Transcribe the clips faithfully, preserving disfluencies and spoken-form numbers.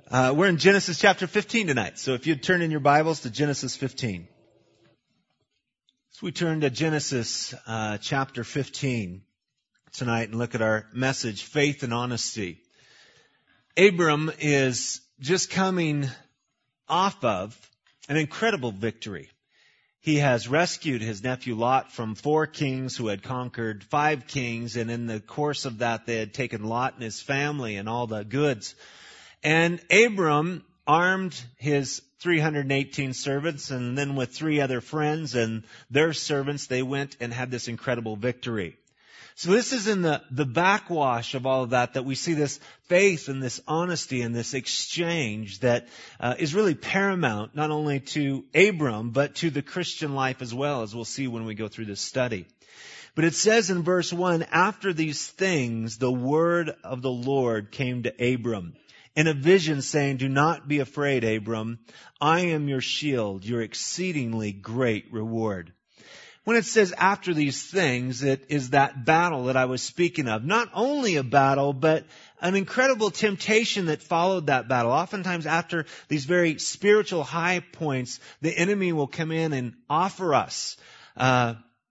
Uh, we're in Genesis chapter fifteen tonight. So if you'd turn in your Bibles to Genesis fifteen. So we turn to Genesis uh, chapter fifteen tonight and look at our message, Faith and Honesty. Abram is just coming off of an incredible victory. He has rescued his nephew Lot from four kings who had conquered five kings, and in the course of that they had taken Lot and his family and all the goods. And Abram armed his three hundred eighteen servants, and then with three other friends and their servants, they went and had this incredible victory. So this is in the, the backwash of all of that, that we see this faith and this honesty and this exchange that uh, is really paramount, not only to Abram, but to the Christian life as well, as we'll see when we go through this study. But it says in verse one, after these things, the word of the Lord came to Abram in a vision, saying, do not be afraid, Abram. I am your shield, your exceedingly great reward. When it says after these things, it is that battle that I was speaking of. Not only a battle, but an incredible temptation that followed that battle. Oftentimes after these very spiritual high points, the enemy will come in and offer us uh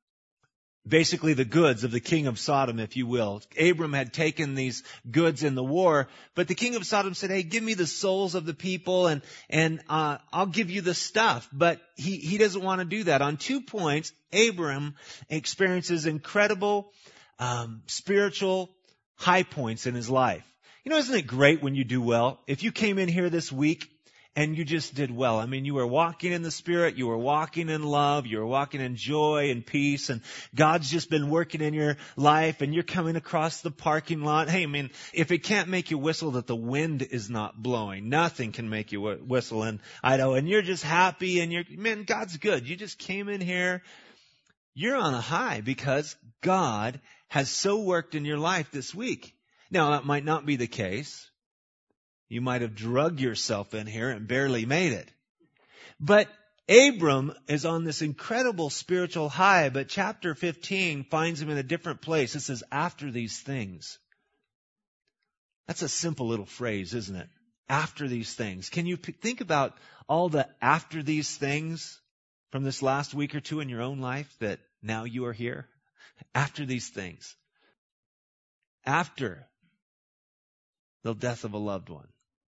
basically the goods of the king of Sodom, if you will. Abram had taken these goods in the war, but the king of Sodom said, hey, give me the souls of the people and, and, uh, I'll give you the stuff. But he, he doesn't want to do that. On two points, Abram experiences incredible, um, spiritual high points in his life. You know, isn't it great when you do well? If you came in here this week and you just did well. I mean, you were walking in the Spirit, you were walking in love, you were walking in joy and peace, and God's just been working in your life, and you're coming across the parking lot. Hey, I mean, if it can't make you whistle that the wind is not blowing, nothing can make you whistle, and I know, and you're just happy, and you're, man, God's good. You just came in here, you're on a high because God has so worked in your life this week. Now, that might not be the case. You might have drugged yourself in here and barely made it. But Abram is on this incredible spiritual high, but chapter fifteen finds him in a different place. It says, after these things. That's a simple little phrase, isn't it? After these things. Can you p- think about all the after these things from this last week or two in your own life that now you are here? After these things. After the death of a loved one.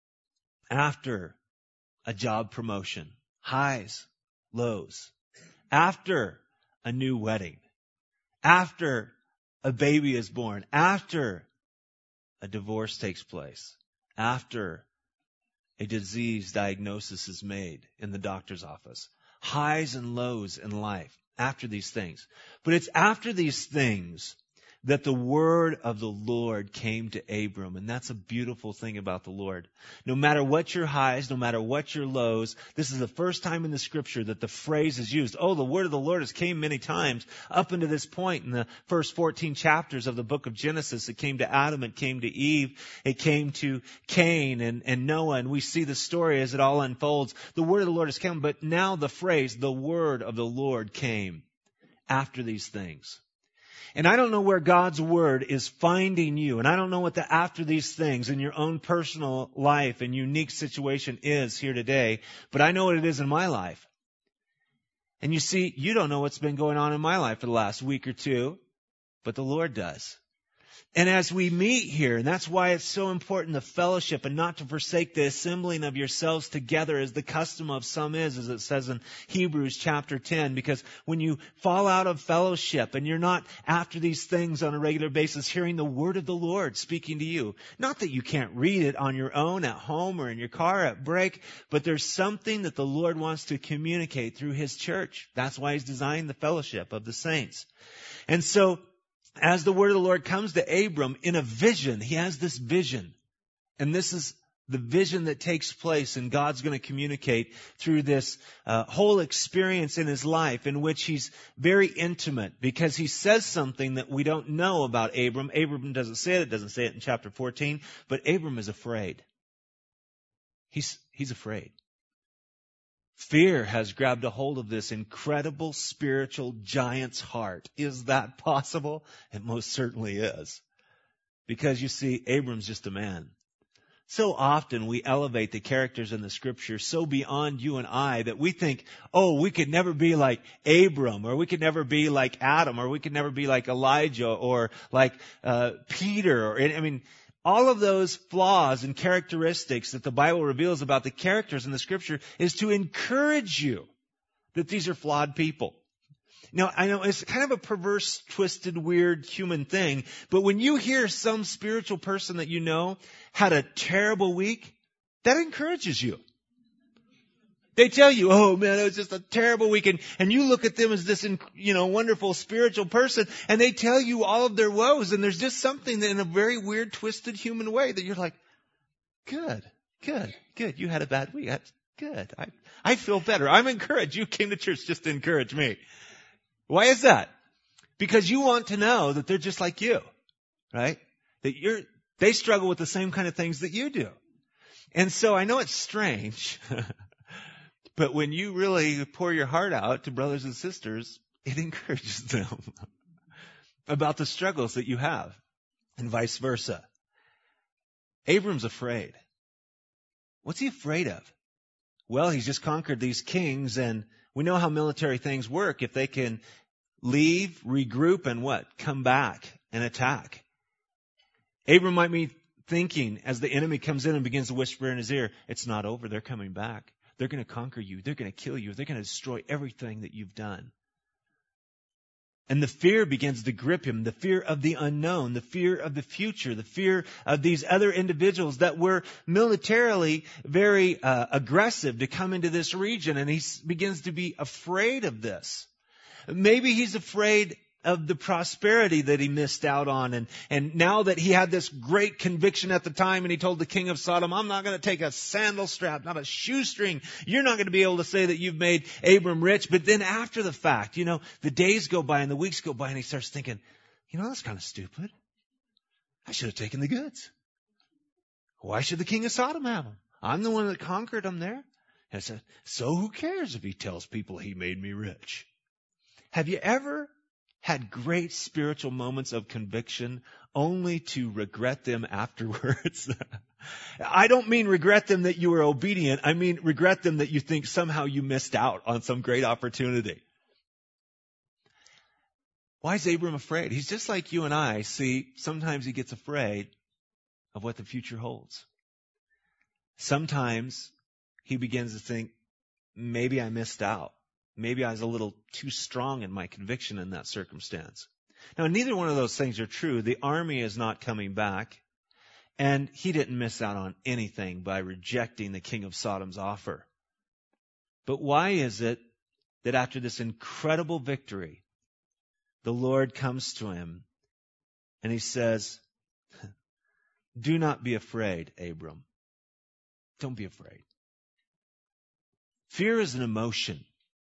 After a job promotion, highs, lows. After a new wedding. After a baby is born. After a divorce takes place. After a disease diagnosis is made in the doctor's office. Highs and lows in life. After these things. But it's after these things that the word of the Lord came to Abram. And that's a beautiful thing about the Lord. No matter what your highs, no matter what your lows, this is the first time in the scripture that the phrase is used. Oh, the word of the Lord has came many times up until this point in the first fourteen chapters of the book of Genesis. It came to Adam, it came to Eve, it came to Cain and, and Noah. And we see the story as it all unfolds. The word of the Lord has come, but now the phrase, the word of the Lord came after these things. And I don't know where God's word is finding you. And I don't know what the after these things in your own personal life and unique situation is here today. But I know what it is in my life. And you see, you don't know what's been going on in my life for the last week or two. But the Lord does. And as we meet here, and that's why it's so important the fellowship and not to forsake the assembling of yourselves together as the custom of some is, as it says in Hebrews chapter ten, because when you fall out of fellowship and you're not after these things on a regular basis, hearing the word of the Lord speaking to you, not that you can't read it on your own at home or in your car at break, but there's something that the Lord wants to communicate through His church. That's why He's designed the fellowship of the saints. And so, as the word of the Lord comes to Abram in a vision, he has this vision. And this is the vision that takes place, and God's going to communicate through this uh, whole experience in his life in which he's very intimate, because he says something that we don't know about Abram. Abram doesn't say it. It doesn't say it in chapter fourteen. But Abram is afraid. He's, he's afraid. Fear has grabbed a hold of this incredible spiritual giant's heart. Is that possible? It most certainly is. Because you see, Abram's just a man. So often we elevate the characters in the Scripture so beyond you and I that we think, oh, we could never be like Abram, or we could never be like Adam, or we could never be like Elijah, or like uh, Peter. Or I mean, all of those flaws and characteristics that the Bible reveals about the characters in the Scripture is to encourage you that these are flawed people. Now, I know it's kind of a perverse, twisted, weird human thing, but when you hear some spiritual person that you know had a terrible week, that encourages you. They tell you, oh man, it was just a terrible week, and, and you look at them as this, you know, wonderful spiritual person, and they tell you all of their woes, and there's just something that in a very weird, twisted human way that you're like, good, good, good, you had a bad week. That's good. I, I feel better. I'm encouraged. You came to church just to encourage me. Why is that? Because you want to know that they're just like you, right? That you're, they struggle with the same kind of things that you do. And so I know it's strange, but when you really pour your heart out to brothers and sisters, it encourages them about the struggles that you have, and vice versa. Abram's afraid. What's he afraid of? Well, he's just conquered these kings, and we know how military things work. If they can leave, regroup, and what? Come back and attack. Abram might be thinking as the enemy comes in and begins to whisper in his ear, it's not over. They're coming back. They're going to conquer you. They're going to kill you. They're going to destroy everything that you've done. And the fear begins to grip him, the fear of the unknown, the fear of the future, the fear of these other individuals that were militarily very uh, aggressive to come into this region. And he begins to be afraid of this. Maybe he's afraid of the prosperity that he missed out on. And, and now that he had this great conviction at the time, and he told the king of Sodom, I'm not going to take a sandal strap, not a shoestring. You're not going to be able to say that you've made Abram rich. But then after the fact, you know, the days go by and the weeks go by, and he starts thinking, you know, that's kind of stupid. I should have taken the goods. Why should the king of Sodom have them? I'm the one that conquered them there. And I said, so who cares if he tells people he made me rich? Have you ever had great spiritual moments of conviction only to regret them afterwards? I don't mean regret them that you were obedient. I mean regret them that you think somehow you missed out on some great opportunity. Why is Abram afraid? He's just like you and I. See, sometimes he gets afraid of what the future holds. Sometimes he begins to think, maybe I missed out. Maybe I was a little too strong in my conviction in that circumstance. Now, neither one of those things are true. The army is not coming back, and he didn't miss out on anything by rejecting the king of Sodom's offer. But why is it that after this incredible victory, the Lord comes to him and he says, do not be afraid, Abram. Don't be afraid. Fear is an emotion.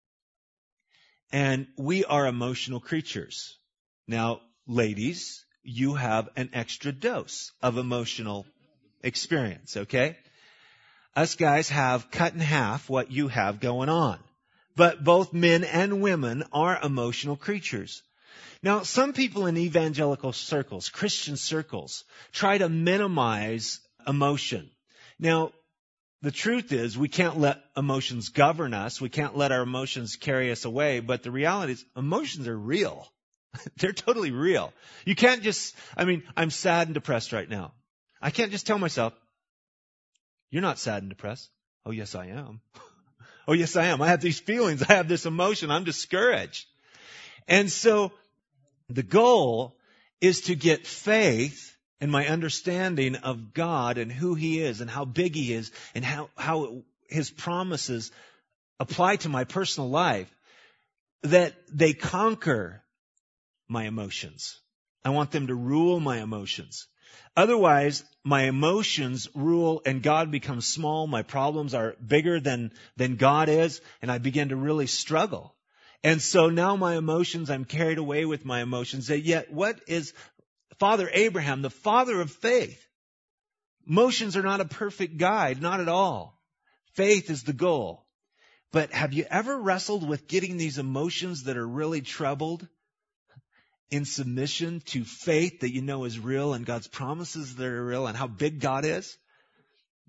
And we are emotional creatures. Now, ladies, you have an extra dose of emotional experience, okay? Us guys have cut in half what you have going on. But both men and women are emotional creatures. Now, some people in evangelical circles, Christian circles, try to minimize emotion. Now, the truth is, we can't let emotions govern us. We can't let our emotions carry us away. But the reality is, emotions are real. They're totally real. You can't just, I mean, I'm sad and depressed right now. I can't just tell myself, you're not sad and depressed. Oh, yes, I am. Oh, yes, I am. I have these feelings. I have this emotion. I'm discouraged. And so the goal is to get faith and my understanding of God and who He is and how big He is and how, how His promises apply to my personal life, that they conquer my emotions. I want them to rule my emotions. Otherwise, my emotions rule and God becomes small. My problems are bigger than, than God is, and I begin to really struggle. And so now my emotions, I'm carried away with my emotions. And yet, what is Father Abraham, the father of faith? Emotions are not a perfect guide, not at all. Faith is the goal. But have you ever wrestled with getting these emotions that are really troubled in submission to faith that you know is real and God's promises that are real and how big God is?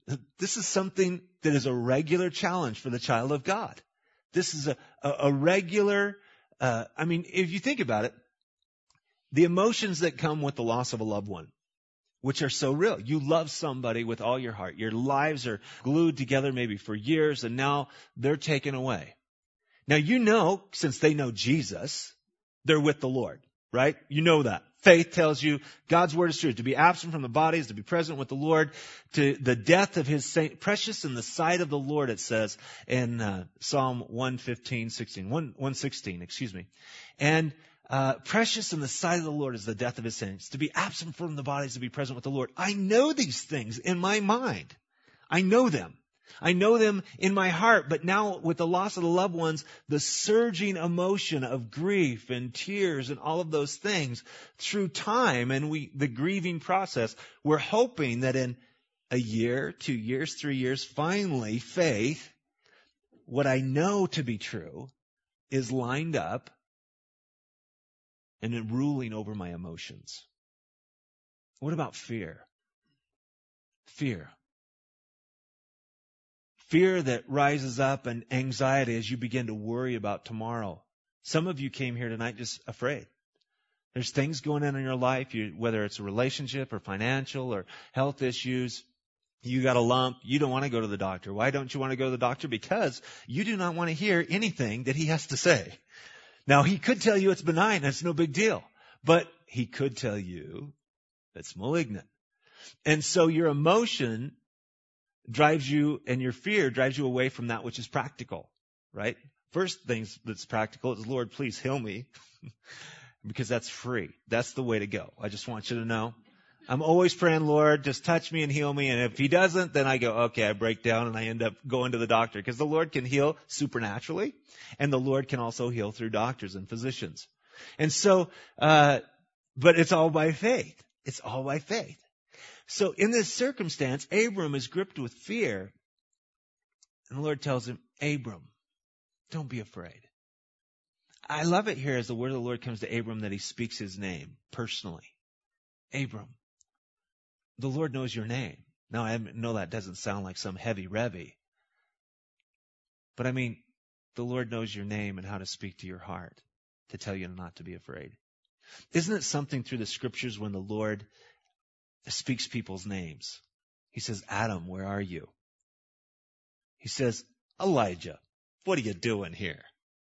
This is something that is a regular challenge for the child of God. This is a, a, a regular, uh, I mean, if you think about it, the emotions that come with the loss of a loved one, which are so real. You love somebody with all your heart. Your lives are glued together maybe for years, and now they're taken away. Now, you know, since they know Jesus, they're with the Lord, right? You know that. Faith tells you God's word is true. To be absent from the body is to be present with the Lord. To the death of his saint, precious in the sight of the Lord, it says in uh, Psalm one fifteen, sixteen, one sixteen, excuse me. And uh, precious in the sight of the Lord is the death of his saints. To be absent from the body is to be present with the Lord. I know these things in my mind. I know them. I know them in my heart, but now with the loss of the loved ones, the surging emotion of grief and tears and all of those things through time and we, the grieving process, we're hoping that in a year, two years, three years, finally faith, what I know to be true, is lined up and ruling over my emotions. What about fear? Fear. Fear that rises up and anxiety as you begin to worry about tomorrow. Some of you came here tonight just afraid. There's things going on in your life, you, whether it's a relationship or financial or health issues. You got a lump. You don't want to go to the doctor. Why don't you want to go to the doctor? Because you do not want to hear anything that he has to say. Now, he could tell you it's benign. It's no big deal. But he could tell you it's malignant. And so your emotion drives you, and your fear drives you away from that which is practical, right? First thing that's practical is, Lord, please heal me, because that's free. That's the way to go. I just want you to know. I'm always praying, Lord, just touch me and heal me. And if he doesn't, then I go, okay, I break down and I end up going to the doctor, because the Lord can heal supernaturally, and the Lord can also heal through doctors and physicians. And so, uh, but it's all by faith. It's all by faith. So in this circumstance, Abram is gripped with fear. And the Lord tells him, Abram, don't be afraid. I love it here as the word of the Lord comes to Abram that he speaks his name personally. Abram, the Lord knows your name. Now, I know that doesn't sound like some heavy revy. But I mean, the Lord knows your name and how to speak to your heart to tell you not to be afraid. Isn't it something through the scriptures when the Lord speaks people's names? He says, Adam, where are you? He says, Elijah, what are you doing here?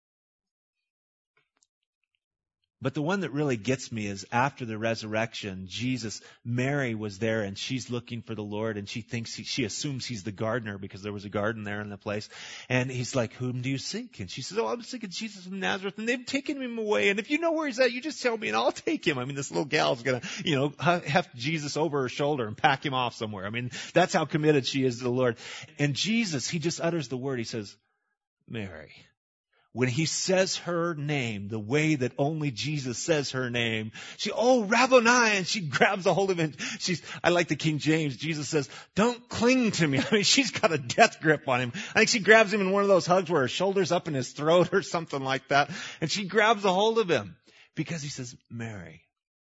But the one that really gets me is after the resurrection, Jesus, Mary was there and she's looking for the Lord, and she thinks he, she assumes he's the gardener because there was a garden there in the place. And he's like, whom do you seek? And she says, oh, I'm seeking Jesus from Nazareth, and they've taken him away. And if you know where he's at, you just tell me and I'll take him. I mean, this little gal's going to, you know, heft Jesus over her shoulder and pack him off somewhere. I mean, that's how committed she is to the Lord. And Jesus, he just utters the word. He says, Mary. When he says her name, the way that only Jesus says her name, she, oh, Rabboni, and she grabs a hold of him. She's, I like the King James. Jesus says, don't cling to me. I mean, she's got a death grip on him. I think she grabs him in one of those hugs where her shoulder's up in his throat or something like that. And she grabs a hold of him because he says, Mary.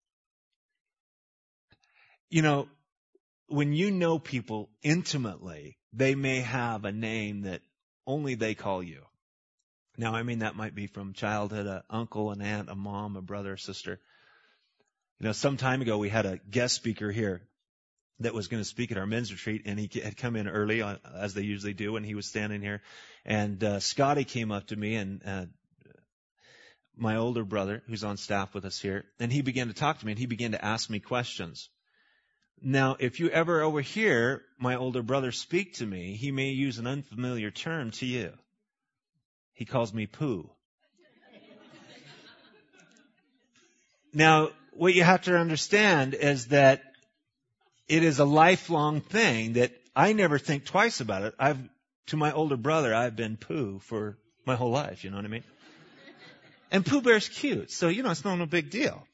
You know, when you know people intimately, they may have a name that only they call you. Now, I mean, that might be from childhood, an uncle, an aunt, a mom, a brother, a sister. You know, some time ago, we had a guest speaker here that was going to speak at our men's retreat, and he had come in early, on, as they usually do, and he was standing here. And uh, Scotty came up to me, and uh, my older brother, who's on staff with us here, and he began to talk to me, and he began to ask me questions. Now, if you ever overhear my older brother speak to me, he may use an unfamiliar term to you. He calls me Pooh. Now, what you have to understand is that it is a lifelong thing that I never think twice about it. I've, to my older brother, I've been Pooh for my whole life, you know what I mean? And Pooh Bear's cute, so, you know, it's not no big deal.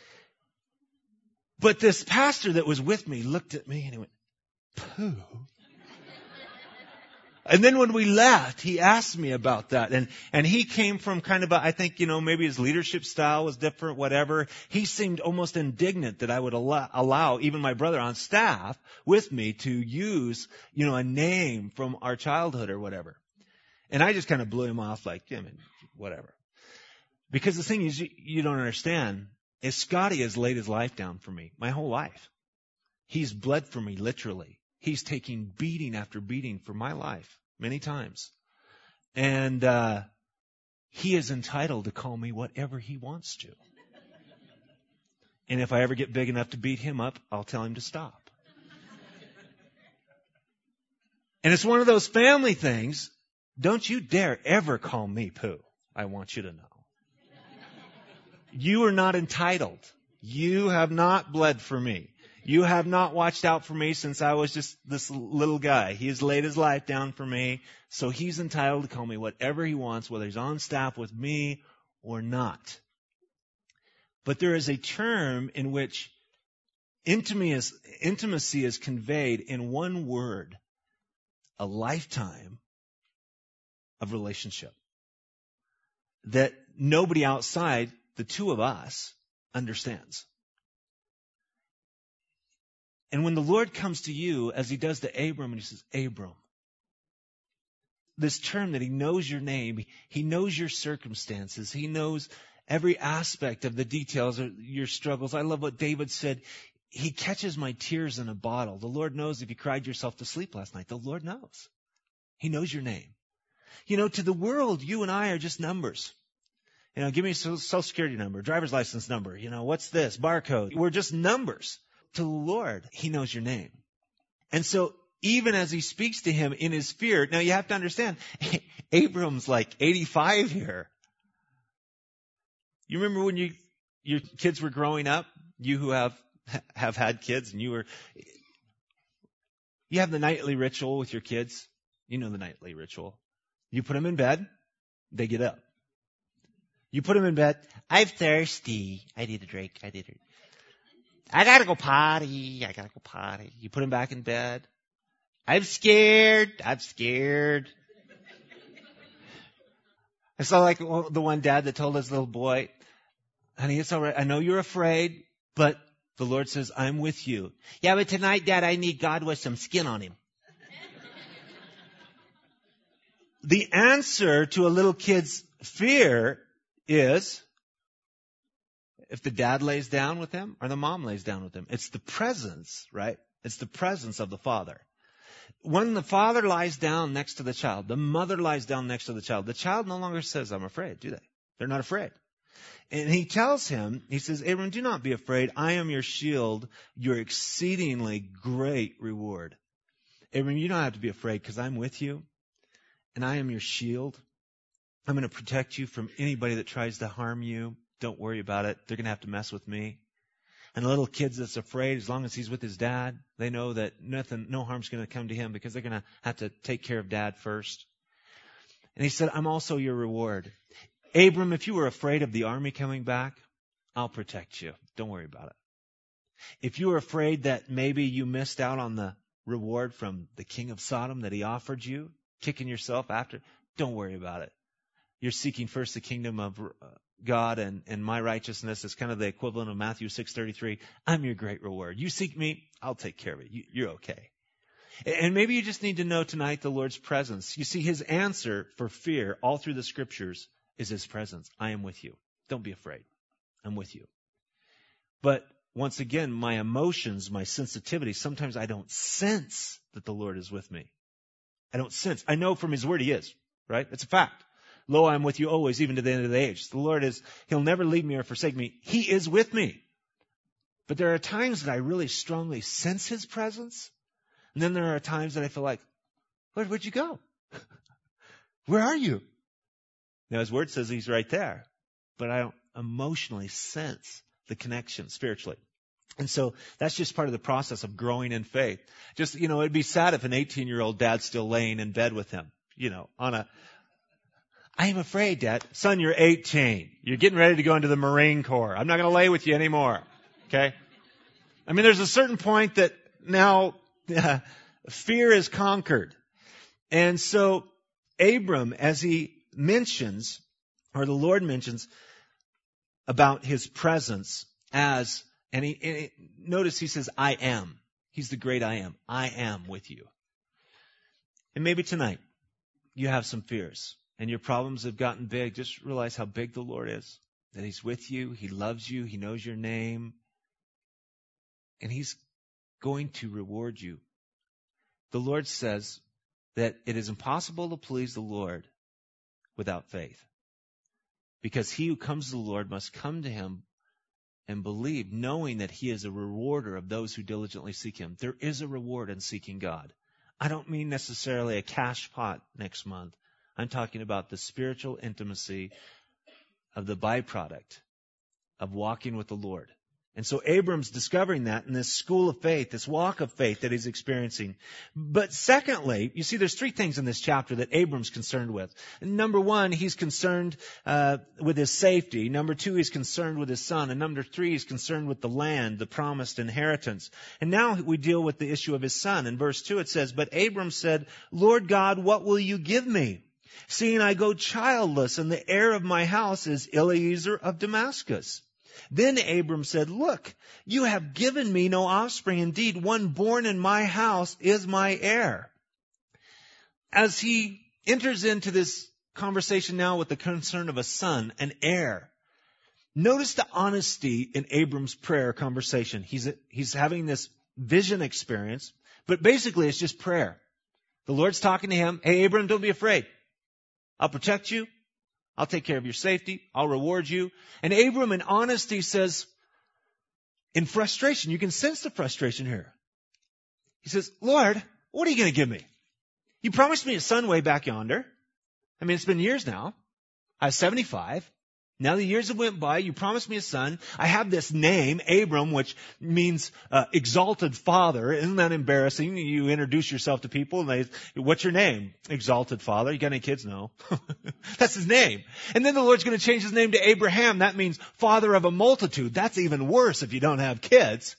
But this pastor that was with me looked at me and he went, Pooh? And then when we left, he asked me about that. And, and he came from kind of a, I think, you know, maybe his leadership style was different, whatever. He seemed almost indignant that I would allow, allow even my brother on staff with me to use, you know, a name from our childhood or whatever. And I just kind of blew him off like, yeah, man, whatever. Because the thing is, you, you don't understand, is Scotty has laid his life down for me my whole life. He's bled for me, literally. He's taking beating after beating for my life many times. And uh he is entitled to call me whatever he wants to. And if I ever get big enough to beat him up, I'll tell him to stop. And it's one of those family things. Don't you dare ever call me Pooh. I want you to know. You are not entitled. You have not bled for me. You have not watched out for me since I was just this little guy. He has laid his life down for me. So he's entitled to call me whatever he wants, whether he's on staff with me or not. But there is a term in which intimacy is, intimacy is conveyed in one word, a lifetime of relationship that nobody outside the two of us understands. And when the Lord comes to you, as he does to Abram, and he says, Abram, this term that he knows your name, he knows your circumstances, he knows every aspect of the details of your struggles. I love what David said. He catches my tears in a bottle. The Lord knows if you cried yourself to sleep last night. The Lord knows. He knows your name. You know, to the world, you and I are just numbers. You know, give me a social security number, driver's license number. You know, what's this? Barcode. We're just numbers. To the Lord, he knows your name. And so even as he speaks to him in his fear, now you have to understand, Abram's like eighty-five here. You remember when you your kids were growing up? You who have have had kids, and you were you have the nightly ritual with your kids. You know the nightly ritual. You put them in bed, they get up. You put them in bed. I'm thirsty. I need a drink. I need a I gotta go potty. I gotta go potty. You put him back in bed. I'm scared. I'm scared. I saw like the one dad that told his little boy, honey, it's all right. I know you're afraid, but the Lord says, I'm with you. Yeah, but tonight, Dad, I need God with some skin on him. The answer to a little kid's fear is, if the dad lays down with him or the mom lays down with him, it's the presence, right? It's the presence of the father. When the father lies down next to the child, the mother lies down next to the child, the child no longer says, I'm afraid, do they? They're not afraid. And he tells him, he says, Abram, do not be afraid. I am your shield, your exceedingly great reward. Abram, you don't have to be afraid because I'm with you and I am your shield. I'm going to protect you from anybody that tries to harm you. Don't worry about it. They're going to have to mess with me. And the little kid that's afraid, as long as he's with his dad, they know that nothing, no harm's going to come to him because they're going to have to take care of dad first. And he said, I'm also your reward. Abram, if you were afraid of the army coming back, I'll protect you. Don't worry about it. If you were afraid that maybe you missed out on the reward from the king of Sodom that he offered you, kicking yourself after, don't worry about it. You're seeking first the kingdom of God and, and my righteousness. Is kind of the equivalent of Matthew six thirty-three. I'm your great reward. You seek me, I'll take care of it. You, you're okay. And maybe you just need to know tonight the Lord's presence. You see, his answer for fear all through the scriptures is his presence. I am with you. Don't be afraid. I'm with you. But once again, my emotions, my sensitivity, sometimes I don't sense that the Lord is with me. I don't sense. I know from his word he is, right? It's a fact. Lo, I'm with you always, even to the end of the age. The Lord is, he'll never leave me or forsake me. He is with me. But there are times that I really strongly sense his presence. And then there are times that I feel like, Lord, where'd you go? Where are you? Now, his word says he's right there. But I don't emotionally sense the connection spiritually. And so that's just part of the process of growing in faith. Just, you know, it'd be sad if an eighteen-year-old dad's still laying in bed with him, you know, on a, I am afraid, Dad. Son, you're eighteen. You're getting ready to go into the Marine Corps. I'm not going to lay with you anymore. Okay? I mean, there's a certain point that now uh, fear is conquered. And so Abram, as he mentions, or the Lord mentions about his presence as, and he, and he notice he says, I am. He's the great I am. I am with you. And maybe tonight you have some fears and your problems have gotten big. Just realize how big the Lord is, that He's with you. He loves you. He knows your name. And He's going to reward you. The Lord says that it is impossible to please the Lord without faith. Because he who comes to the Lord must come to Him and believe, knowing that He is a rewarder of those who diligently seek Him. There is a reward in seeking God. I don't mean necessarily a cash pot next month. I'm talking about the spiritual intimacy of the byproduct of walking with the Lord. And so Abram's discovering that in this school of faith, this walk of faith that he's experiencing. But secondly, you see there's three things in this chapter that Abram's concerned with. Number one, he's concerned uh, with his safety. Number two, he's concerned with his son. And number three, he's concerned with the land, the promised inheritance. And now we deal with the issue of his son. In verse two it says, But Abram said, Lord God, what will you give me? Seeing I go childless, and the heir of my house is Eliezer of Damascus. Then Abram said, Look, you have given me no offspring. Indeed, one born in my house is my heir. As he enters into this conversation now with the concern of a son, an heir, notice the honesty in Abram's prayer conversation. He's, he's having this vision experience, but basically it's just prayer. The Lord's talking to him. Hey, Abram, don't be afraid. I'll protect you. I'll take care of your safety. I'll reward you. And Abram in honesty says, in frustration, you can sense the frustration here. He says, Lord, what are you going to give me? You promised me a son way back yonder. I mean, it's been years now. I was seventy-five. Now the years have went by. You promised me a son. I have this name, Abram, which means uh, exalted father. Isn't that embarrassing? You introduce yourself to people and they, what's your name? Exalted father. You got any kids? No. That's his name. And then the Lord's going to change his name to Abraham. That means father of a multitude. That's even worse if you don't have kids.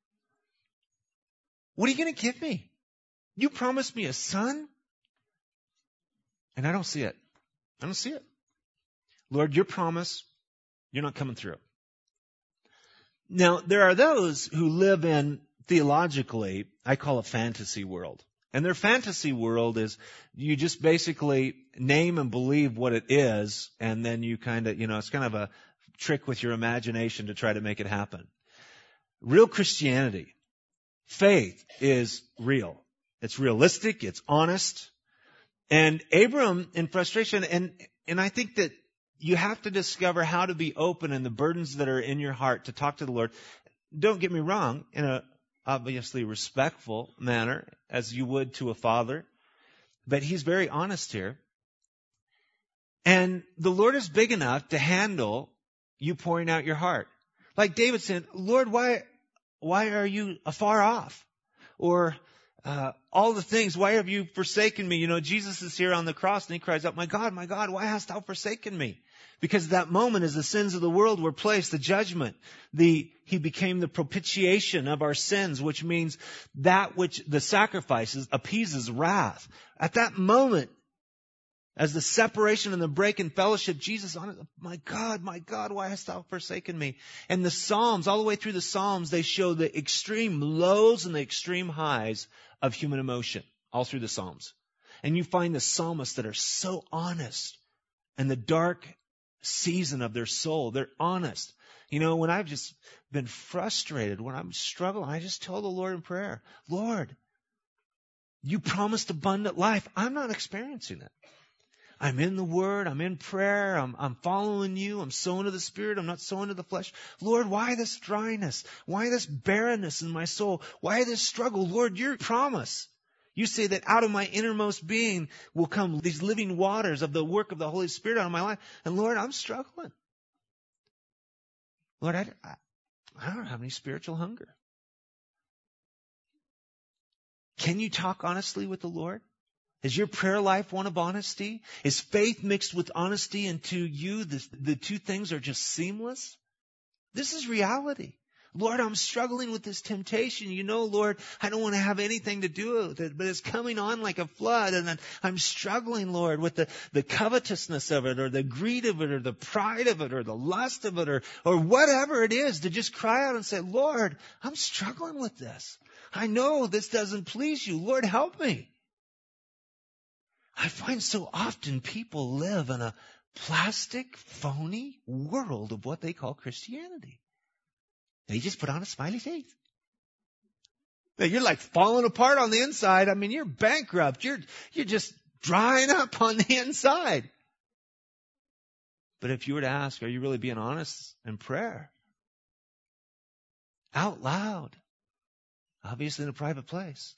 What are you going to give me? You promised me a son? And I don't see it. I don't see it. Lord, your promise, you're not coming through. Now, there are those who live in, theologically, I call a fantasy world. And their fantasy world is you just basically name and believe what it is, and then you kind of, you know, it's kind of a trick with your imagination to try to make it happen. Real Christianity, faith is real. It's realistic, it's honest. And Abram, in frustration, and, and I think that you have to discover how to be open in the burdens that are in your heart to talk to the Lord. Don't get me wrong, in a obviously respectful manner, as you would to a father. But he's very honest here. And the Lord is big enough to handle you pouring out your heart. Like David said, Lord, why, why are you afar off? Or uh, all the things, why have you forsaken me? You know, Jesus is here on the cross and he cries out, my God, my God, why hast thou forsaken me? Because that moment as the sins of the world were placed, the judgment, the, he became the propitiation of our sins, which means that which the sacrifices appeases wrath. At that moment, as the separation and the break in fellowship, Jesus, my God, my God, why hast thou forsaken me? And the Psalms, all the way through the Psalms, they show the extreme lows and the extreme highs of human emotion, all through the Psalms. And you find the psalmists that are so honest and the dark season of their soul. They're honest. You know, when I've just been frustrated, when I'm struggling, I just tell the Lord in prayer, Lord, you promised abundant life. I'm not experiencing it. I'm in the Word. I'm in prayer. I'm, I'm following you. I'm sowing to the Spirit. I'm not sowing to the flesh. Lord, why this dryness? Why this barrenness in my soul? Why this struggle? Lord, your promise. You say that out of my innermost being will come these living waters of the work of the Holy Spirit out of my life. And Lord, I'm struggling. Lord, I, I, I don't have any spiritual hunger. Can you talk honestly with the Lord? Is your prayer life one of honesty? Is faith mixed with honesty, and to you the, the two things are just seamless? This is reality. Lord, I'm struggling with this temptation. You know, Lord, I don't want to have anything to do with it, but it's coming on like a flood, and then I'm struggling, Lord, with the, the covetousness of it, or the greed of it, or the pride of it, or the lust of it, or, or whatever it is, to just cry out and say, Lord, I'm struggling with this. I know this doesn't please you. Lord, help me. I find so often people live in a plastic, phony world of what they call Christianity. They just put on a smiley face. You're like falling apart on the inside. I mean, you're bankrupt. You're, you're just drying up on the inside. But if you were to ask, are you really being honest in prayer? Out loud. Obviously in a private place.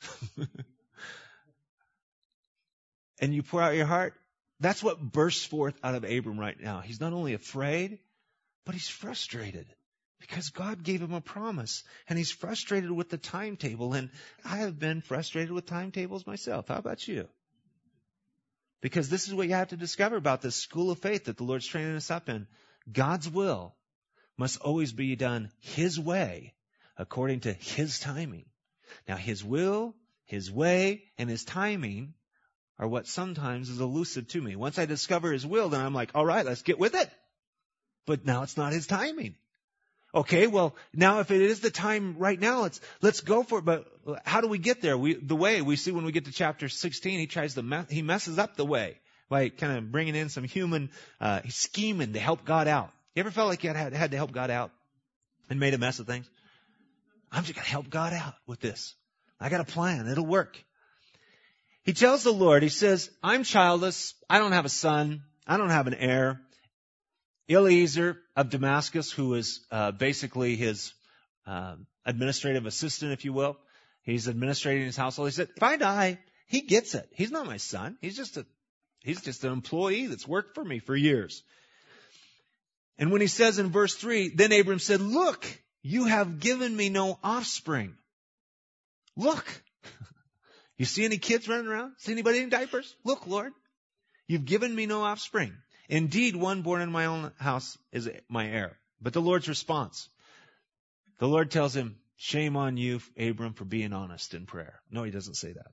And you pour out your heart. That's what bursts forth out of Abram right now. He's not only afraid, but he's frustrated. Because God gave him a promise, and he's frustrated with the timetable. And I have been frustrated with timetables myself. How about you? Because this is what you have to discover about this school of faith that the Lord's training us up in. God's will must always be done His way, according to His timing. Now, His will, His way, and His timing are what sometimes is elusive to me. Once I discover His will, then I'm like, all right, let's get with it. But now it's not His timing. Okay, well, now if it is the time right now, let's let's go for it. But how do we get there? We the way we see when we get to chapter sixteen, he tries to me- he messes up the way by kind of bringing in some human uh, scheming to help God out. You ever felt like you had had to help God out and made a mess of things? I'm just gonna help God out with this. I got a plan. It'll work. He tells the Lord, he says, I'm childless. I don't have a son. I don't have an heir. Eliezer of Damascus, who is uh, basically his uh, administrative assistant, if you will. He's administrating his household. He said, if I die, he gets it. He's not my son. He's just a, he's just an employee that's worked for me for years. And when he says in verse three, then Abram said, look, you have given me no offspring. Look. You see any kids running around? See anybody in diapers? Look, Lord, you've given me no offspring. Indeed, one born in my own house is my heir. But the Lord's response, the Lord tells him, shame on you, Abram, for being honest in prayer. No, he doesn't say that.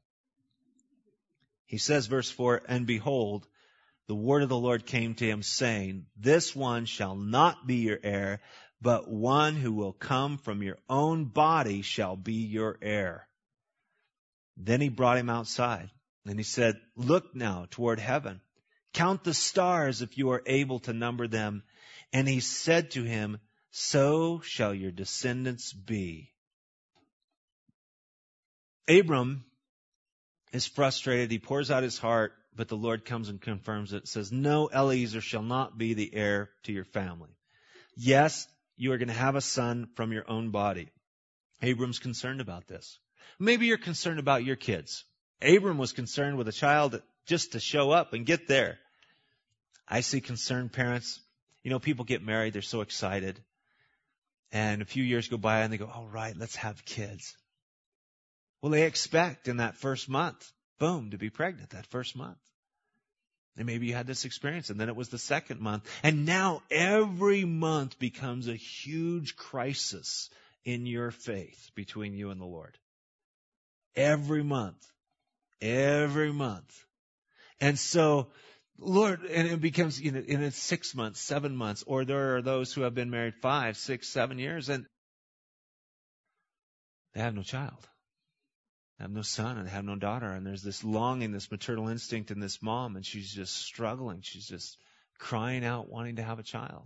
He says, verse four, and behold, the word of the Lord came to him, saying, this one shall not be your heir, but one who will come from your own body shall be your heir. Then he brought him outside, and he said, look now toward heaven. Count the stars if you are able to number them. And he said to him, so shall your descendants be. Abram is frustrated. He pours out his heart, but the Lord comes and confirms it. It says, no, Eliezer shall not be the heir to your family. Yes, you are going to have a son from your own body. Abram's concerned about this. Maybe you're concerned about your kids. Abram was concerned with a child just to show up and get there. I see concerned parents. You know, people get married. They're so excited. And a few years go by and they go, all right, let's have kids. Well, they expect in that first month, boom, to be pregnant that first month. And maybe you had this experience, and then it was the second month. And now every month becomes a huge crisis in your faith between you and the Lord. Every month. Every month. And so, Lord, and it becomes, you know, and it's six months, seven months, or there are those who have been married five, six, seven years, and they have no child. They have no son, and they have no daughter, and there's this longing, this maternal instinct in this mom, and she's just struggling. She's just crying out, wanting to have a child.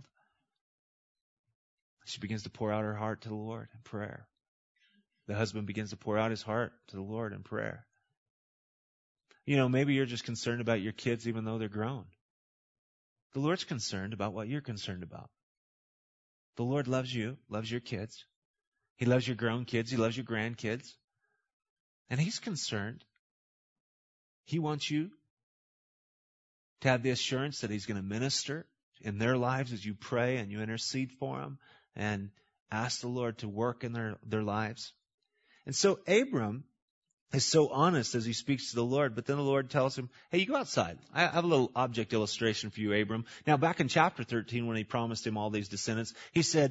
She begins to pour out her heart to the Lord in prayer. The husband begins to pour out his heart to the Lord in prayer. You know, maybe you're just concerned about your kids even though they're grown. The Lord's concerned about what you're concerned about. The Lord loves you, loves your kids. He loves your grown kids. He loves your grandkids. And He's concerned. He wants you to have the assurance that He's going to minister in their lives as you pray and you intercede for them and ask the Lord to work in their, their lives. And so Abram is so honest as he speaks to the Lord, but then the Lord tells him, hey, you go outside. I have a little object illustration for you, Abram. Now, back in chapter thirteen, when He promised him all these descendants, He said,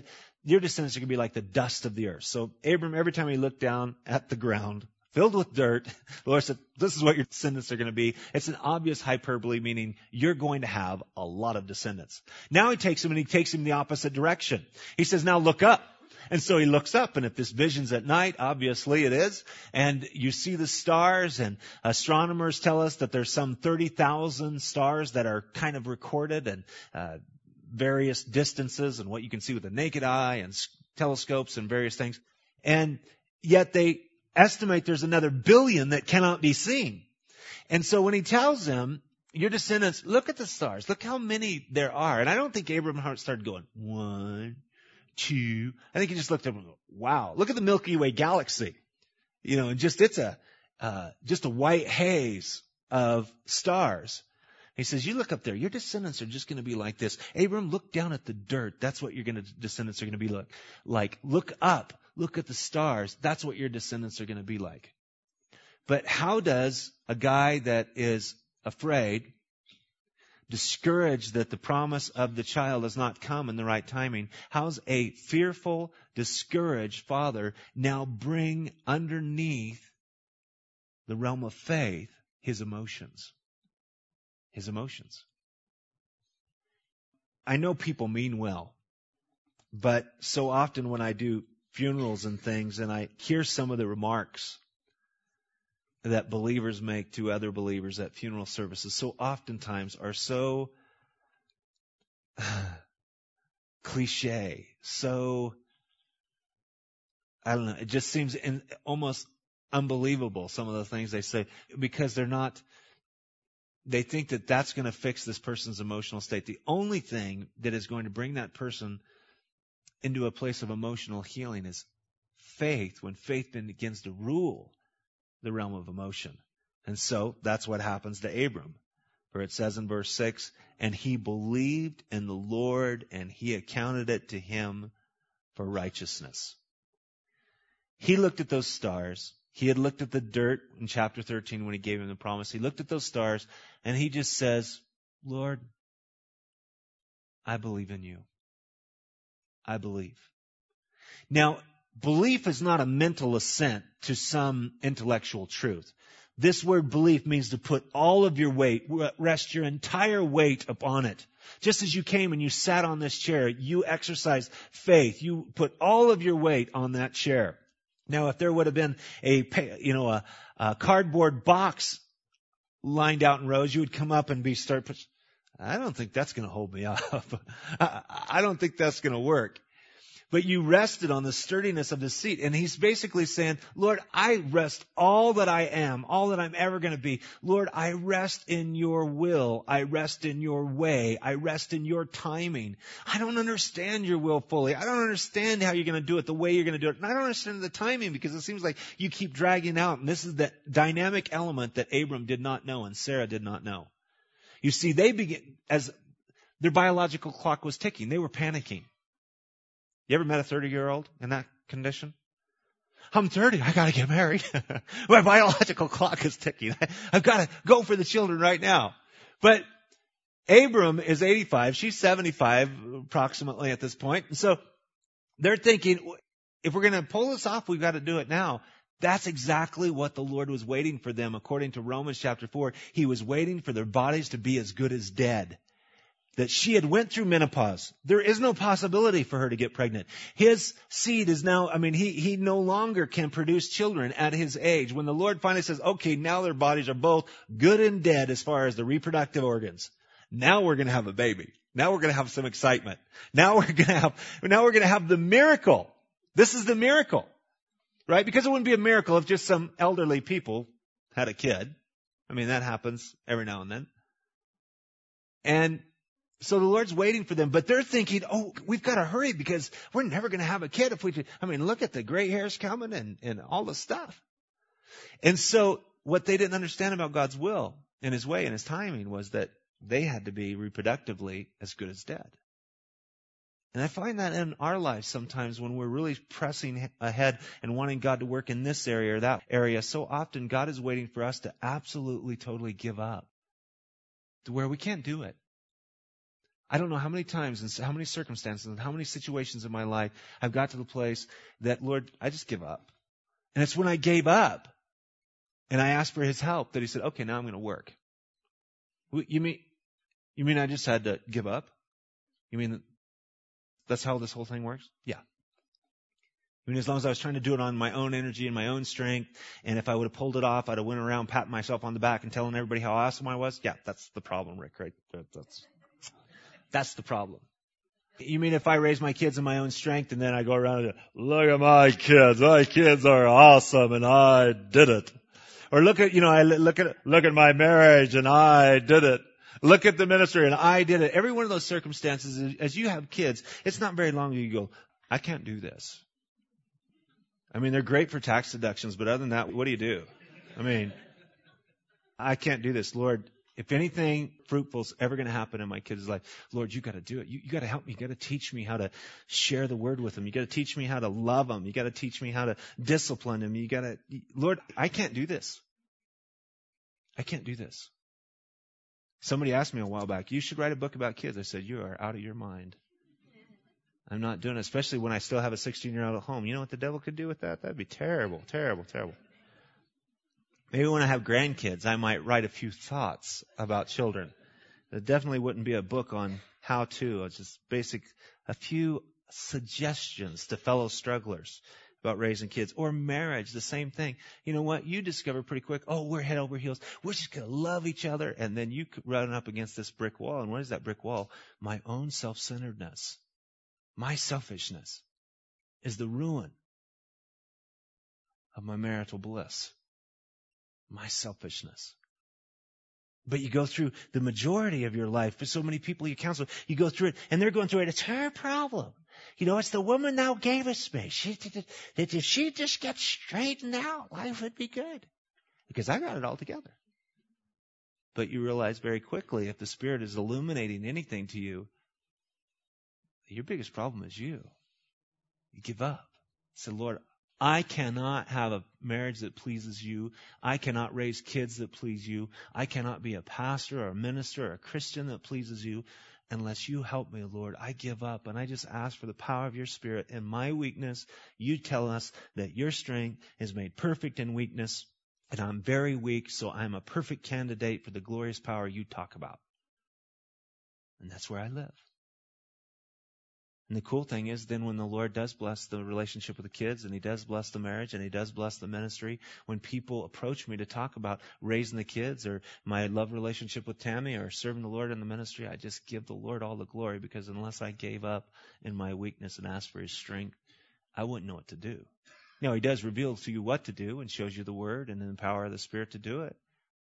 your descendants are going to be like the dust of the earth. So Abram, every time he looked down at the ground, filled with dirt, the Lord said, this is what your descendants are going to be. It's an obvious hyperbole, meaning you're going to have a lot of descendants. Now he takes him and he takes him the opposite direction. He says, now look up. And so he looks up, and if this vision's at night, obviously it is, and you see the stars, and astronomers tell us that there's some thirty thousand stars that are kind of recorded, and uh, various distances, and what you can see with the naked eye, and telescopes, and various things. And yet they estimate there's another billion that cannot be seen. And so when he tells them, your descendants, look at the stars, look how many there are. And I don't think Abraham started going, one, two. I think he just looked up and go, wow, look at the Milky Way galaxy. You know, and just, it's a, uh, just a white haze of stars. He says, you look up there, your descendants are just going to be like this. Abram, look down at the dirt. That's what your gonna, descendants are going to be like. Like, look up, look at the stars. That's what your descendants are going to be like. But how does a guy that is afraid, discouraged that the promise of the child has not come in the right timing, how's a fearful, discouraged father now bring underneath the realm of faith his emotions? His emotions. I know people mean well, but so often when I do funerals and things and I hear some of the remarks that believers make to other believers at funeral services, so oftentimes are so cliche, so, I don't know, it just seems in, almost unbelievable, some of the things they say, because they're not, they think that that's going to fix this person's emotional state. The only thing that is going to bring that person into a place of emotional healing is faith, when faith begins to rule the realm of emotion. And so that's what happens to Abram. For it says in verse six, and he believed in the Lord, and he accounted it to him for righteousness. He looked at those stars. He had looked at the dirt in chapter thirteen when he gave him the promise. He looked at those stars, and he just says, Lord, I believe in you. I believe. Now, belief is not a mental assent to some intellectual truth. This word belief means to put all of your weight, rest your entire weight upon it. Just as you came and you sat on this chair, you exercised faith. You put all of your weight on that chair. Now, if there would have been a, you know, a, a cardboard box lined out in rows, you would come up and be start. I don't think that's going to hold me up. I don't think that's going to work. But you rested on the sturdiness of the seat. And he's basically saying, Lord, I rest all that I am, all that I'm ever going to be. Lord, I rest in your will. I rest in your way. I rest in your timing. I don't understand your will fully. I don't understand how you're going to do it, the way you're going to do it. And I don't understand the timing, because it seems like you keep dragging out. And this is the dynamic element that Abram did not know and Sarah did not know. You see, they begin, as their biological clock was ticking, they were panicking. You ever met a thirty-year-old in that condition? I'm thirty. I got to get married. My biological clock is ticking. I've got to go for the children right now. But Abram is eighty-five. She's seventy-five approximately at this point. And so they're thinking, if we're going to pull this off, we've got to do it now. That's exactly what the Lord was waiting for them. According to Romans chapter four, he was waiting for their bodies to be as good as dead. That she had went through menopause. There is no possibility for her to get pregnant. His seed is now, I mean, he, he no longer can produce children at his age. When the Lord finally says, okay, now their bodies are both good and dead as far as the reproductive organs. Now we're going to have a baby. Now we're going to have some excitement. Now we're going to have, now we're going to have the miracle. This is the miracle, right? Because it wouldn't be a miracle if just some elderly people had a kid. I mean, that happens every now and then. And so the Lord's waiting for them, but they're thinking, oh, we've got to hurry because we're never going to have a kid if we, I mean, look at the gray hairs coming and, and all the stuff. And so what they didn't understand about God's will and his way and his timing was that they had to be reproductively as good as dead. And I find that in our lives sometimes when we're really pressing ahead and wanting God to work in this area or that area, so often God is waiting for us to absolutely, totally give up to where we can't do it. I don't know how many times and how many circumstances and how many situations in my life I've got to the place that, Lord, I just give up. And it's when I gave up and I asked for his help that he said, okay, now I'm going to work. You mean, you mean I just had to give up? You mean that's how this whole thing works? Yeah. I mean, as long as I was trying to do it on my own energy and my own strength, and if I would have pulled it off, I'd have went around patting myself on the back and telling everybody how awesome I was. Yeah, that's the problem, Rick, right? That's, that's the problem. You mean if I raise my kids in my own strength and then I go around and look at my kids, my kids are awesome and I did it. Or look at, you know, I look at, look at my marriage and I did it. Look at the ministry and I did it. Every one of those circumstances, as you have kids, it's not very long you go, I can't do this. I mean, they're great for tax deductions, but other than that, what do you do? I mean, I can't do this. Lord, if anything fruitful is ever going to happen in my kids' life, Lord, you got to do it. You, you got to help me. You got to teach me how to share the word with them. You got to teach me how to love them. You got to teach me how to discipline them. You got to, Lord, I can't do this. I can't do this. Somebody asked me a while back, you should write a book about kids. I said, you are out of your mind. I'm not doing it, especially when I still have a sixteen-year-old at home. You know what the devil could do with that? That'd be terrible, terrible, terrible. Maybe when I have grandkids, I might write a few thoughts about children. It definitely wouldn't be a book on how to. It's just basic, a few suggestions to fellow strugglers about raising kids. Or marriage, the same thing. You know what? You discover pretty quick, oh, we're head over heels. We're just going to love each other. And then you run up against this brick wall. And what is that brick wall? My own self-centeredness. My selfishness is the ruin of my marital bliss. My selfishness. But you go through the majority of your life, for so many people you counsel, you go through it, and they're going through it. It's her problem. You know, it's the woman thou gavest me. She, that if she just gets straightened out, life would be good. Because I got it all together. But you realize very quickly, if the Spirit is illuminating anything to you, your biggest problem is you. You give up. Say, Lord, I cannot have a marriage that pleases you. I cannot raise kids that please you. I cannot be a pastor or a minister or a Christian that pleases you unless you help me, Lord. I give up, and I just ask for the power of your Spirit. In my weakness, you tell us that your strength is made perfect in weakness, and I'm very weak, so I'm a perfect candidate for the glorious power you talk about. And that's where I live. And the cool thing is then when the Lord does bless the relationship with the kids, and he does bless the marriage, and he does bless the ministry, when people approach me to talk about raising the kids or my love relationship with Tammy or serving the Lord in the ministry, I just give the Lord all the glory, because unless I gave up in my weakness and asked for his strength, I wouldn't know what to do. Now, he does reveal to you what to do and shows you the word and the power of the Spirit to do it.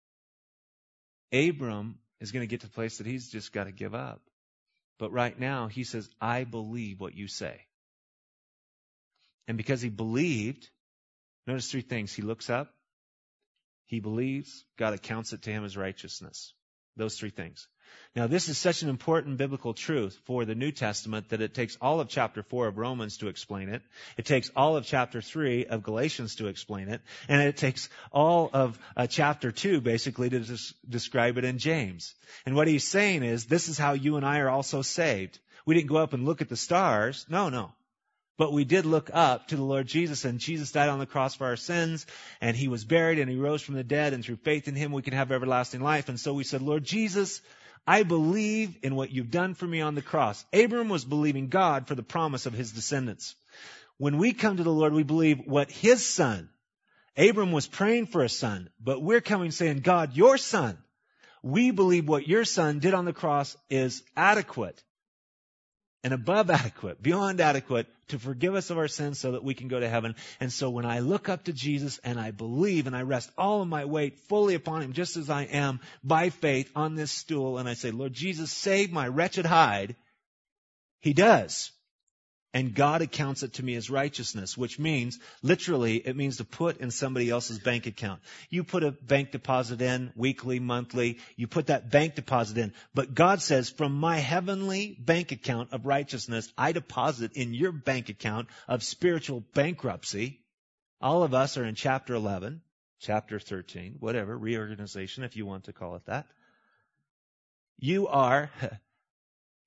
Abram is going to get to the place that he's just got to give up. But right now, he says, I believe what you say. And because he believed, notice three things. He looks up, he believes, God accounts it to him as righteousness. Those three things. Now, this is such an important biblical truth for the New Testament that it takes all of chapter four of Romans to explain it. It takes all of chapter three of Galatians to explain it. And it takes all of uh, chapter two, basically, to des- describe it in James. And what he's saying is, this is how you and I are also saved. We didn't go up and look at the stars. No, no. But we did look up to the Lord Jesus, and Jesus died on the cross for our sins, and he was buried, and he rose from the dead, and through faith in him we can have everlasting life. And so we said, Lord Jesus, I believe in what you've done for me on the cross. Abram was believing God for the promise of his descendants. When we come to the Lord, we believe what his son, Abram was praying for a son, but we're coming saying, God, your son, we believe what your son did on the cross is adequate and above adequate, beyond adequate, to forgive us of our sins so that we can go to heaven. And so when I look up to Jesus and I believe and I rest all of my weight fully upon him, just as I am by faith on this stool, and I say, Lord Jesus, save my wretched hide, he does. And God accounts it to me as righteousness, which means, literally, it means to put in somebody else's bank account. You put a bank deposit in, weekly, monthly, you put that bank deposit in. But God says, from my heavenly bank account of righteousness, I deposit in your bank account of spiritual bankruptcy. All of us are in chapter eleven, chapter thirteen, whatever, reorganization, if you want to call it that. You are...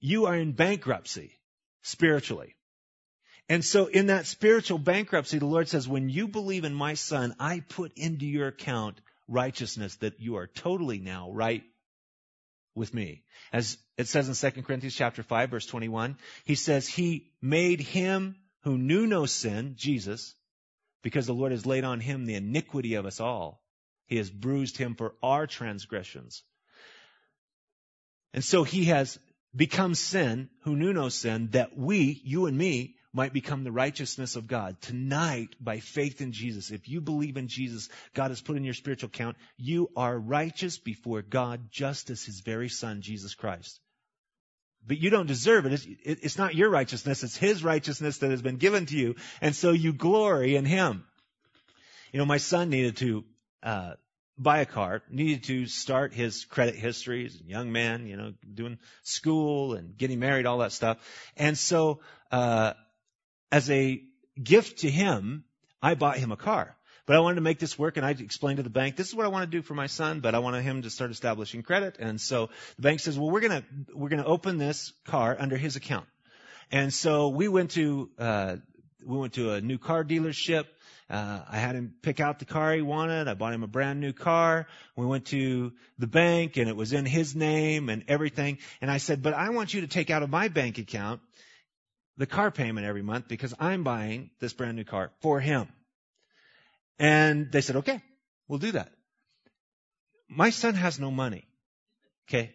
you are in bankruptcy spiritually. And so in that spiritual bankruptcy, the Lord says, when you believe in my Son, I put into your account righteousness, that you are totally now right with me. As it says in Second Corinthians chapter five, verse twenty-one, he says, he made him who knew no sin, Jesus, because the Lord has laid on him the iniquity of us all. He has bruised him for our transgressions. And so he has become sin who knew no sin, that we, you and me, might become the righteousness of God. Tonight, by faith in Jesus, if you believe in Jesus, God has put in your spiritual account, you are righteous before God, just as his very Son, Jesus Christ. But you don't deserve it. It's, it's not your righteousness. It's his righteousness that has been given to you. And so you glory in him. You know, my son needed to uh, buy a car, needed to start his credit history. He's a young man, you know, doing school and getting married, all that stuff. And so, uh, as a gift to him, I bought him a car. But I wanted to make this work, and I explained to the bank, this is what I want to do for my son, but I wanted him to start establishing credit. And so the bank says, well, we're going to we're going to open this car under his account. And so we went to uh we went to a new car dealership. Uh, I had him pick out the car he wanted. I bought him a brand new car. We went to the bank, and it was in his name and everything. And I said, but I want you to take out of my bank account the car payment every month, because I'm buying this brand new car for him. And they said, okay, we'll do that. My son has no money. Okay.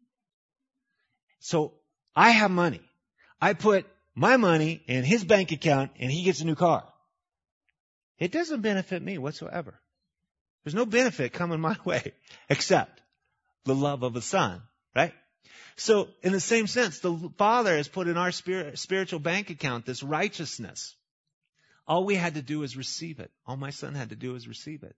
So I have money. I put my money in his bank account, and he gets a new car. It doesn't benefit me whatsoever. There's no benefit coming my way except the love of a son, right? So in the same sense, the Father has put in our spirit, spiritual bank account this righteousness. All we had to do is receive it. All my son had to do is receive it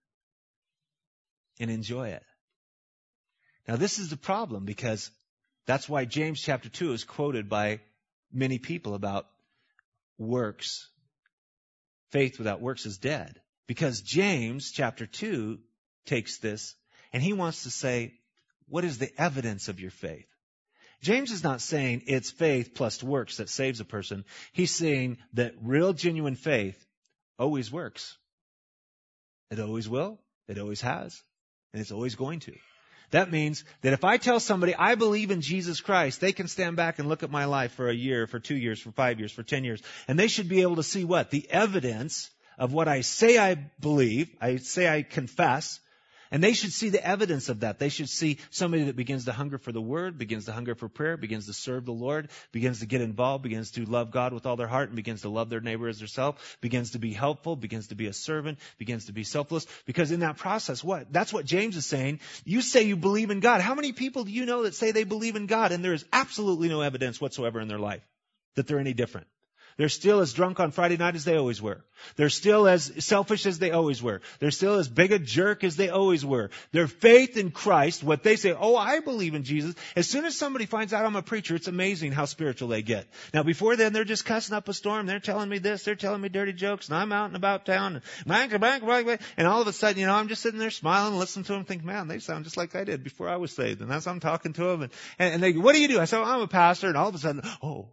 and enjoy it. Now this is the problem, because that's why James chapter two is quoted by many people about works. Faith without works is dead. Because James chapter two takes this and he wants to say, what is the evidence of your faith? James is not saying it's faith plus works that saves a person. He's saying that real, genuine faith always works. It always will. It always has. And it's always going to. That means that if I tell somebody I believe in Jesus Christ, they can stand back and look at my life for a year, for two years, for five years, for ten years. And they should be able to see what? The evidence of what I say I believe, I say I confess. And they should see the evidence of that. They should see somebody that begins to hunger for the Word, begins to hunger for prayer, begins to serve the Lord, begins to get involved, begins to love God with all their heart, and begins to love their neighbor as themselves, begins to be helpful, begins to be a servant, begins to be selfless. Because in that process, what? That's what James is saying. You say you believe in God. How many people do you know that say they believe in God, and there is absolutely no evidence whatsoever in their life that they're any different? They're still as drunk on Friday night as they always were. They're still as selfish as they always were. They're still as big a jerk as they always were. Their faith in Christ, what they say, oh, I believe in Jesus. As soon as somebody finds out I'm a preacher, it's amazing how spiritual they get. Now, before then, they're just cussing up a storm. They're telling me this. They're telling me dirty jokes. And I'm out and about town. And, and all of a sudden, you know, I'm just sitting there smiling and listening to them and think, man, they sound just like I did before I was saved. And as I'm talking to them, and, and, and they go, what do you do? I said, well, I'm a pastor. And all of a sudden, oh.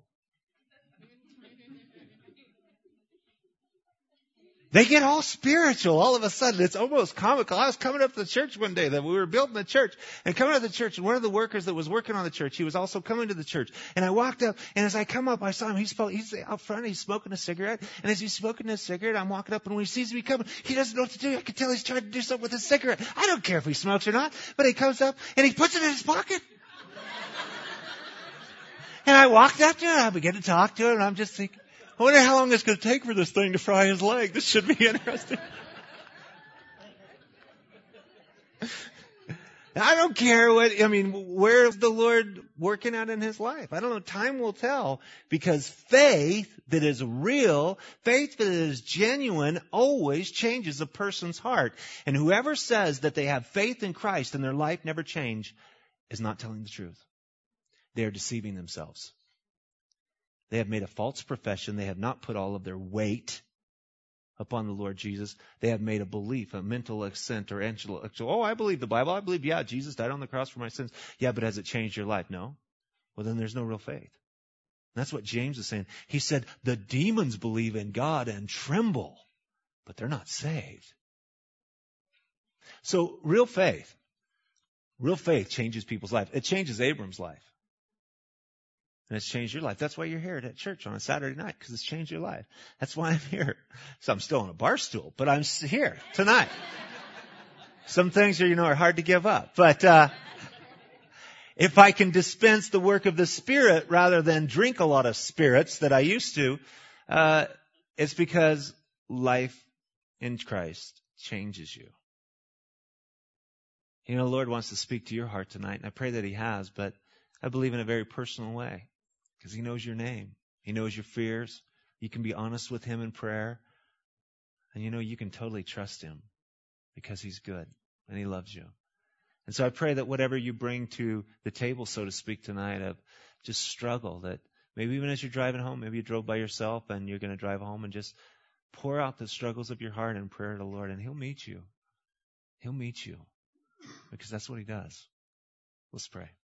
They get all spiritual all of a sudden. It's almost comical. I was coming up to the church one day that we were building the church and coming to the church, and one of the workers that was working on the church, he was also coming to the church. And I walked up, and as I come up, I saw him. He's, he's out front. He's smoking a cigarette. And as he's smoking a cigarette, I'm walking up, and when he sees me coming, he doesn't know what to do. I can tell he's trying to do something with his cigarette. I don't care if he smokes or not, but he comes up and he puts it in his pocket. And I walked up to him, and I began to talk to him, and I'm just thinking, I wonder how long it's going to take for this thing to fry his leg. This should be interesting. I don't care what, I mean, where's the Lord working out in his life? I don't know. Time will tell, because faith that is real, faith that is genuine, always changes a person's heart. And whoever says that they have faith in Christ and their life never changed is not telling the truth. They are deceiving themselves. They have made a false profession. They have not put all of their weight upon the Lord Jesus. They have made a belief, a mental assent or intellectual. Oh, I believe the Bible. I believe, yeah, Jesus died on the cross for my sins. Yeah, but has it changed your life? No. well, then there's no real faith. And that's what James is saying. He said, the demons believe in God and tremble, but they're not saved. So real faith, real faith changes people's life. It changes Abram's life. And it's changed your life. That's why you're here at church on a Saturday night, because it's changed your life. That's why I'm here. So I'm still on a bar stool, but I'm here tonight. Some things are, you know, are hard to give up. But uh if I can dispense the work of the Spirit rather than drink a lot of spirits that I used to, uh it's because life in Christ changes you. You know, the Lord wants to speak to your heart tonight, and I pray that He has, but I believe in a very personal way, because He knows your name. He knows your fears. You can be honest with Him in prayer. And you know, you can totally trust Him because He's good and He loves you. And so I pray that whatever you bring to the table, so to speak, tonight, of just struggle, that maybe even as you're driving home, maybe you drove by yourself and you're going to drive home, and just pour out the struggles of your heart in prayer to the Lord, and He'll meet you. He'll meet you, because that's what He does. Let's pray.